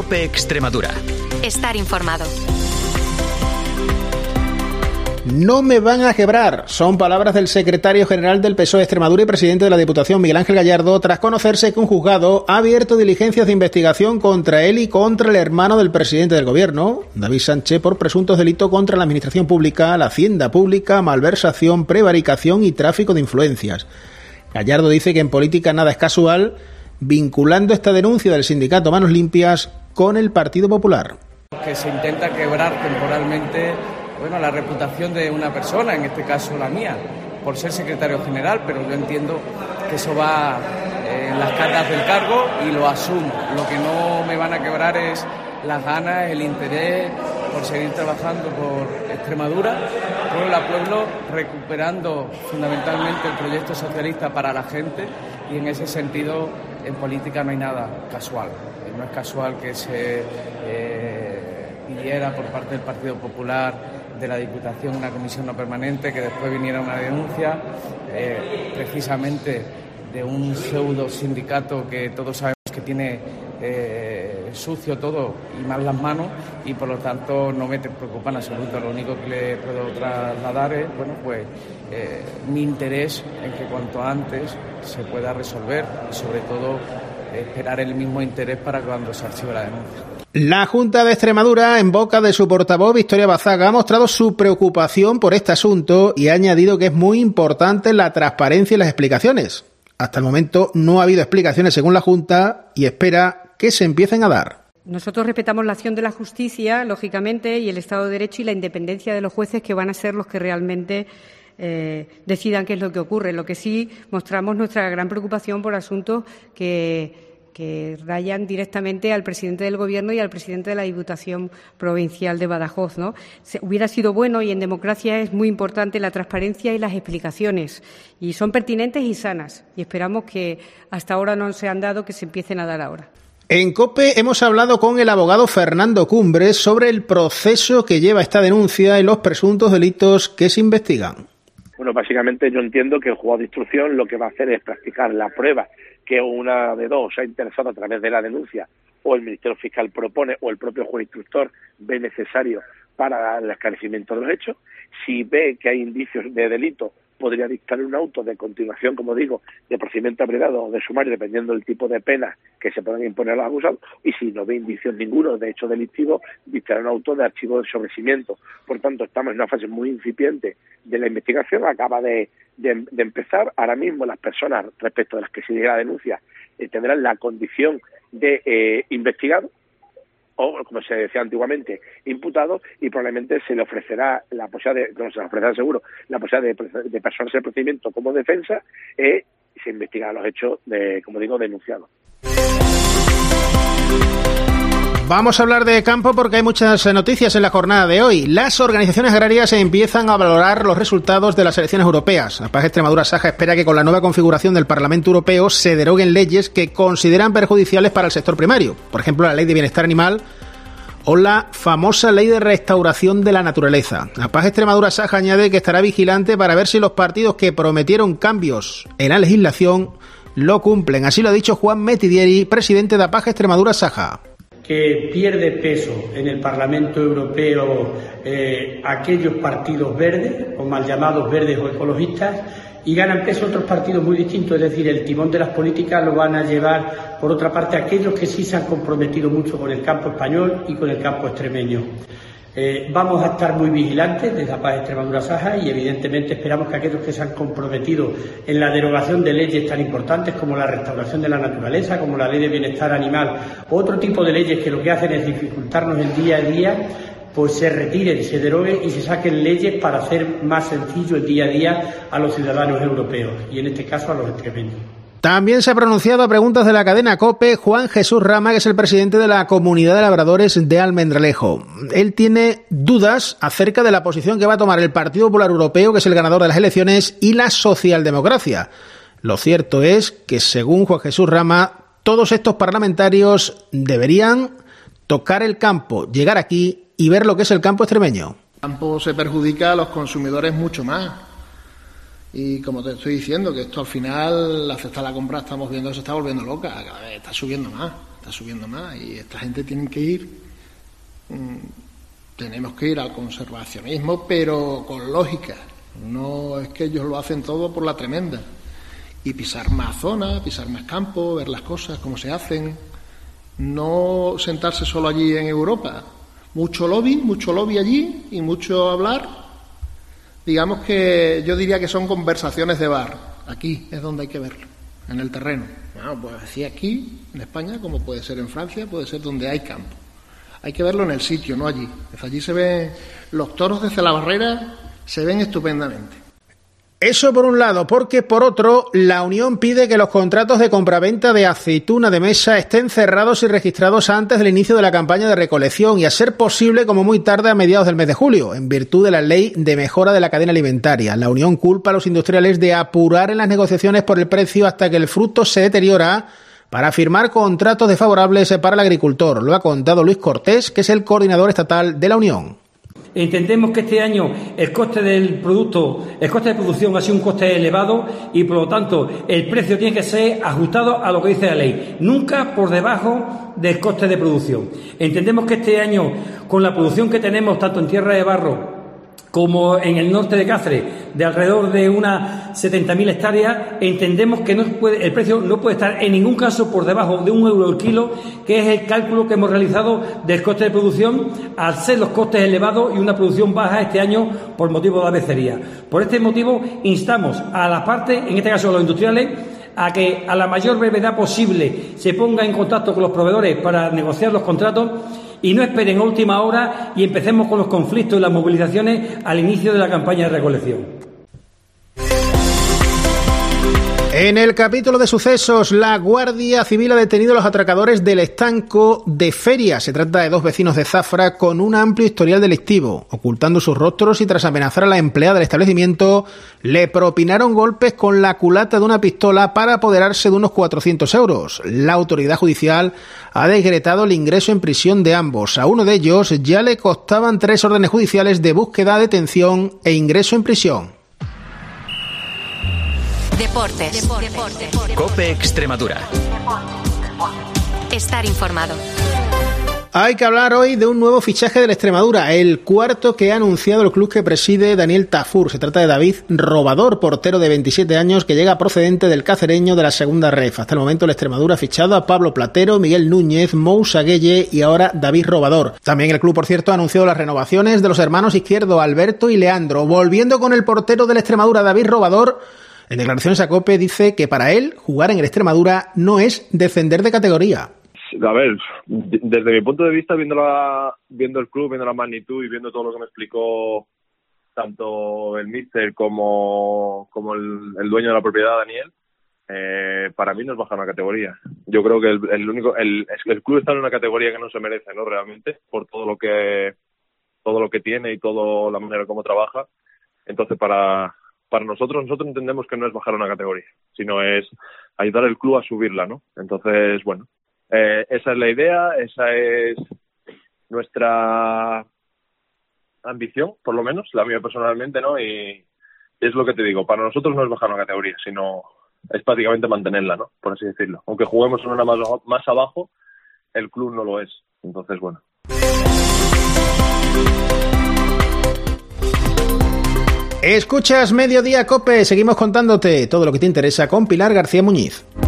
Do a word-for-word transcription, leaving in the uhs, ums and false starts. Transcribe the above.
COPE Extremadura. Estar informado. No me van a quebrar, son palabras del secretario general del P S O E de Extremadura y presidente de la Diputación, Miguel Ángel Gallardo, tras conocerse que un juzgado ha abierto diligencias de investigación contra él y contra el hermano del presidente del Gobierno, David Sánchez, por presuntos delitos contra la Administración Pública, la Hacienda Pública, malversación, prevaricación y tráfico de influencias. Gallardo dice que en política nada es casual, vinculando esta denuncia del sindicato Manos Limpias con el Partido Popular. Que se intenta quebrar temporalmente bueno, la reputación de una persona, en este caso la mía, por ser secretario general, pero yo entiendo que eso va eh, en las cartas del cargo y lo asumo. Lo que no me van a quebrar es las ganas, el interés por seguir trabajando por Extremadura, pueblo a pueblo, recuperando fundamentalmente el proyecto socialista para la gente, y en ese sentido en política no hay nada casual. No es casual que se eh, pidiera por parte del Partido Popular de la Diputación una comisión no permanente, que después viniera una denuncia eh, precisamente de un pseudo sindicato que todos sabemos que tiene eh, sucio todo y mal las manos, y por lo tanto no me preocupa en absoluto. Lo único que le puedo trasladar es bueno pues eh, mi interés en que cuanto antes se pueda resolver, y sobre todo esperar el mismo interés para cuando se archive la denuncia. La Junta de Extremadura, en boca de su portavoz Victoria Bazaga, ha mostrado su preocupación por este asunto y ha añadido que es muy importante la transparencia y las explicaciones. Hasta el momento no ha habido explicaciones según la Junta y espera que se empiecen a dar. Nosotros respetamos la acción de la justicia, lógicamente, y el Estado de Derecho y la independencia de los jueces, que van a ser los que realmente eh, decidan qué es lo que ocurre. Lo que sí mostramos nuestra gran preocupación por asuntos que que rayan directamente al presidente del Gobierno y al presidente de la Diputación Provincial de Badajoz, ¿no? Se, hubiera sido bueno, y en democracia es muy importante la transparencia y las explicaciones, y son pertinentes y sanas, y esperamos que hasta ahora no se han dado, que se empiecen a dar ahora. En COPE hemos hablado con el abogado Fernando Cumbres sobre el proceso que lleva esta denuncia y los presuntos delitos que se investigan. Bueno, básicamente yo entiendo que el juzgado de instrucción lo que va a hacer es practicar la prueba que una de dos se ha interesado a través de la denuncia, o el Ministerio Fiscal propone, o el propio juez instructor ve necesario para el esclarecimiento de los hechos. Si ve que hay indicios de delito, podría dictar un auto de continuación, como digo, de procedimiento abreviado o de sumario, dependiendo del tipo de pena que se puedan imponer a los acusados, y si no ve indicios ninguno de hecho delictivo, dictará un auto de archivo de sobreseimiento. Por tanto, estamos en una fase muy incipiente de la investigación, acaba de, de, de empezar. Ahora mismo las personas respecto de las que se llega la denuncia eh, tendrán la condición de eh, investigado, o como se decía antiguamente, imputado, y probablemente se le ofrecerá la posibilidad de, no se le ofrecerá seguro, la posibilidad de, de personarse el procedimiento como defensa, eh, y se investigarán los hechos de, como digo, denunciados. Vamos a hablar de campo porque hay muchas noticias en la jornada de hoy. Las organizaciones agrarias empiezan a valorar los resultados de las elecciones europeas. La Paz Extremadura Saja espera que con la nueva configuración del Parlamento Europeo se deroguen leyes que consideran perjudiciales para el sector primario. Por ejemplo, la Ley de Bienestar Animal o la famosa Ley de Restauración de la Naturaleza. La Paz Extremadura Saja añade que estará vigilante para ver si los partidos que prometieron cambios en la legislación lo cumplen. Así lo ha dicho Juan Metidieri, presidente de la Paz Extremadura Saja. Que pierde peso en el Parlamento Europeo eh, aquellos partidos verdes, o mal llamados verdes o ecologistas, y ganan peso otros partidos muy distintos, es decir, el timón de las políticas lo van a llevar, por otra parte, aquellos que sí se han comprometido mucho con el campo español y con el campo extremeño. Eh, vamos a estar muy vigilantes desde la Paz Extremadura Saja, y evidentemente esperamos que aquellos que se han comprometido en la derogación de leyes tan importantes como la restauración de la naturaleza, como la Ley de Bienestar Animal, o otro tipo de leyes que lo que hacen es dificultarnos el día a día, pues se retiren, se deroguen y se saquen leyes para hacer más sencillo el día a día a los ciudadanos europeos, y en este caso a los extremeños. También se ha pronunciado a preguntas de la cadena COPE Juan Jesús Rama, que es el presidente de la Comunidad de Labradores de Almendralejo. Él tiene dudas acerca de la posición que va a tomar el Partido Popular Europeo, que es el ganador de las elecciones, y la socialdemocracia. Lo cierto es que, según Juan Jesús Rama, todos estos parlamentarios deberían tocar el campo, llegar aquí y ver lo que es el campo extremeño. El campo se perjudica a los consumidores mucho más. Y como te estoy diciendo, que esto al final, la cesta de la compra, estamos viendo que se está volviendo loca, cada vez está subiendo más, está subiendo más y esta gente tiene que ir, mmm, tenemos que ir al conservacionismo, pero con lógica. No es que ellos lo hacen todo por la tremenda. Y pisar más zonas, pisar más campo, ver las cosas, cómo se hacen. No sentarse solo allí en Europa. Mucho lobby, mucho lobby allí y mucho hablar. Digamos que yo diría que son conversaciones de bar. Aquí es donde hay que verlo, en el terreno. Bueno, pues así aquí, en España, como puede ser en Francia, puede ser donde hay campo. Hay que verlo en el sitio, no allí. Allí se ven los toros desde la barrera, se ven estupendamente. Eso por un lado, porque por otro, la Unión pide que los contratos de compraventa de aceituna de mesa estén cerrados y registrados antes del inicio de la campaña de recolección y, a ser posible, como muy tarde, a mediados del mes de julio, en virtud de la Ley de Mejora de la Cadena Alimentaria. La Unión culpa a los industriales de apurar en las negociaciones por el precio hasta que el fruto se deteriora para firmar contratos desfavorables para el agricultor. Lo ha contado Luis Cortés, que es el coordinador estatal de la Unión. Entendemos que este año el coste del producto, el coste de producción ha sido un coste elevado y, por lo tanto, el precio tiene que ser ajustado a lo que dice la ley, nunca por debajo del coste de producción. Entendemos que este año, con la producción que tenemos tanto en Tierra de Barro como en el norte de Cáceres, de alrededor de unas setenta mil hectáreas, entendemos que no puede, el precio no puede estar en ningún caso por debajo de un euro el kilo, que es el cálculo que hemos realizado del coste de producción, al ser los costes elevados y una producción baja este año por motivo de la becería. Por este motivo, instamos a las partes, en este caso a los industriales, a que a la mayor brevedad posible se ponga en contacto con los proveedores para negociar los contratos y no esperen a última hora y empecemos con los conflictos y las movilizaciones al inicio de la campaña de recolección. En el capítulo de sucesos, la Guardia Civil ha detenido a los atracadores del estanco de Feria. Se trata de dos vecinos de Zafra con un amplio historial delictivo. Ocultando sus rostros y tras amenazar a la empleada del establecimiento, le propinaron golpes con la culata de una pistola para apoderarse de unos cuatrocientos euros. La autoridad judicial ha decretado el ingreso en prisión de ambos. A uno de ellos ya le costaban tres órdenes judiciales de búsqueda, detención e ingreso en prisión. Deportes. Deportes. COPE Extremadura. Estar informado. Hay que hablar hoy de un nuevo fichaje del Extremadura, el cuarto que ha anunciado el club que preside Daniel Tafur. Se trata de David Robador, portero de veintisiete años que llega procedente del cacereño de la segunda ref. Hasta el momento el Extremadura ha fichado a Pablo Platero, Miguel Núñez, Moussa Gueye y ahora David Robador. También el club, por cierto, ha anunciado las renovaciones de los hermanos Izquierdo, Alberto y Leandro. Volviendo con el portero del Extremadura, David Robador, en declaraciones a COPE dice que para él jugar en el Extremadura no es descender de categoría. A ver, desde mi punto de vista, viendo, la, viendo el club, viendo la magnitud y viendo todo lo que me explicó tanto el míster como, como el, el dueño de la propiedad, Daniel, eh, para mí no es bajar una categoría. Yo creo que el, el único el, el club está en una categoría que no se merece, ¿no? Realmente, por todo lo que todo lo que tiene y toda la manera como trabaja. Entonces, para para nosotros, nosotros entendemos que no es bajar una categoría, sino es ayudar al club a subirla, ¿no? Entonces, bueno, eh, esa es la idea, esa es nuestra ambición, por lo menos, la mía personalmente, ¿no? Y es lo que te digo, para nosotros no es bajar una categoría, sino es prácticamente mantenerla, ¿no? Por así decirlo. Aunque juguemos en una más, más abajo, el club no lo es. Entonces, bueno. Escuchas Mediodía COPE, seguimos contándote todo lo que te interesa con Pilar García Muñiz.